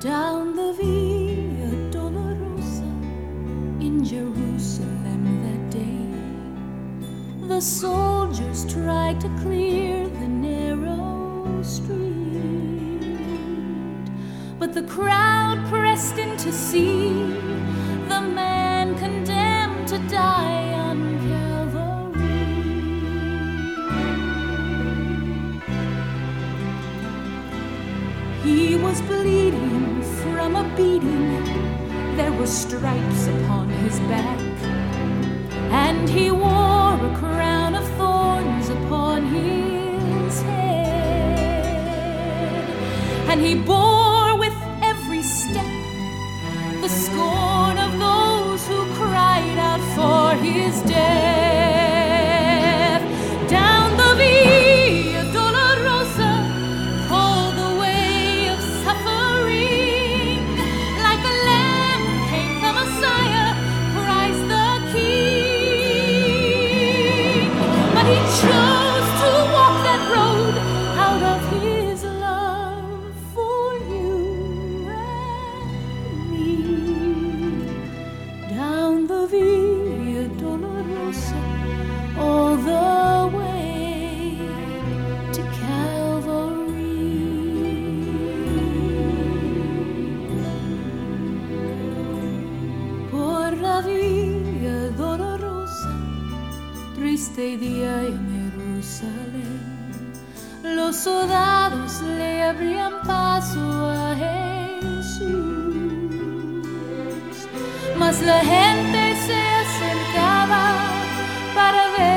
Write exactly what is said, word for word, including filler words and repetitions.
down the Via Dolorosa in Jerusalem that day. The soldiers tried to clear the narrow street, but the crowd pressed in to see the man condemned to die on Calvary. He was bleeding from a beating, there were stripes upon his back, and he wore a crown of thorns upon his head, and he bore with every step the scorn of those who cried out for his death. Down the Via Dolorosa, called the way of suffering, like a lamb came the Messiah, Christ the King. But he chose to walk that road out of his love for you and me. Down the Via Dolorosa, all the way to Calvary. Por la Via Dolorosa, triste día en Jerusalén, los soldados le abrían paso a Jesús, mas la gente se acercaba para ver